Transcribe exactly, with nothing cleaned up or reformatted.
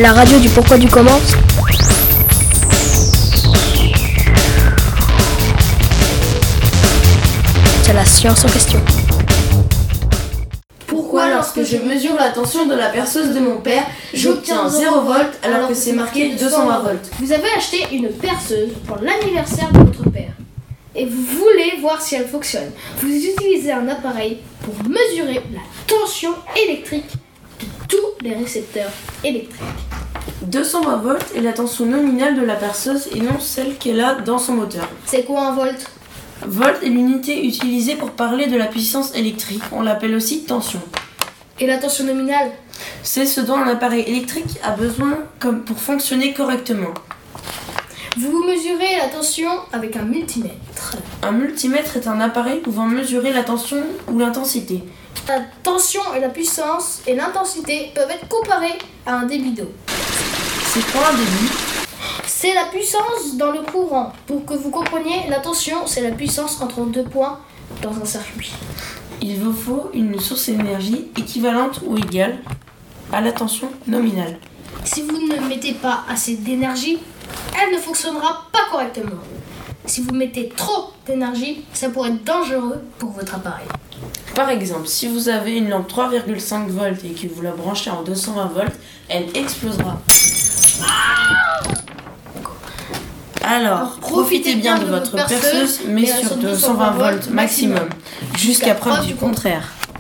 La radio du pourquoi du comment. C'est la science en question. Pourquoi, lorsque je mesure la tension de la perceuse de mon père, j'obtiens zéro volt alors que c'est marqué deux cent vingt volts? Vous avez acheté une perceuse pour l'anniversaire de votre père et vous voulez voir si elle fonctionne. Vous utilisez un appareil pour mesurer la tension électrique de tous les récepteurs électriques. deux cent vingt volts est la tension nominale de la perceuse et non celle qu'elle a dans son moteur. C'est quoi un volt? Volt est l'unité utilisée pour parler de la puissance électrique. On l'appelle aussi tension. Et la tension nominale? C'est ce dont un appareil électrique a besoin comme pour fonctionner correctement. Vous mesurez la tension avec un multimètre. Un multimètre est un appareil pouvant mesurer la tension ou l'intensité. La tension et la puissance et l'intensité peuvent être comparées à un débit d'eau. C'est quoi un débit? C'est la puissance dans le courant. Pour que vous compreniez, la tension, c'est la puissance entre deux points dans un circuit. Il vous faut une source d'énergie équivalente ou égale à la tension nominale. Si vous ne mettez pas assez d'énergie, elle ne fonctionnera pas correctement. Si vous mettez trop d'énergie, ça pourrait être dangereux pour votre appareil. Par exemple, si vous avez une lampe trois virgule cinq volts et que vous la branchez en deux cent vingt volts, elle explosera. Alors, profitez bien de votre perceuse, mais sur deux cent vingt volts maximum, jusqu'à preuve du contraire.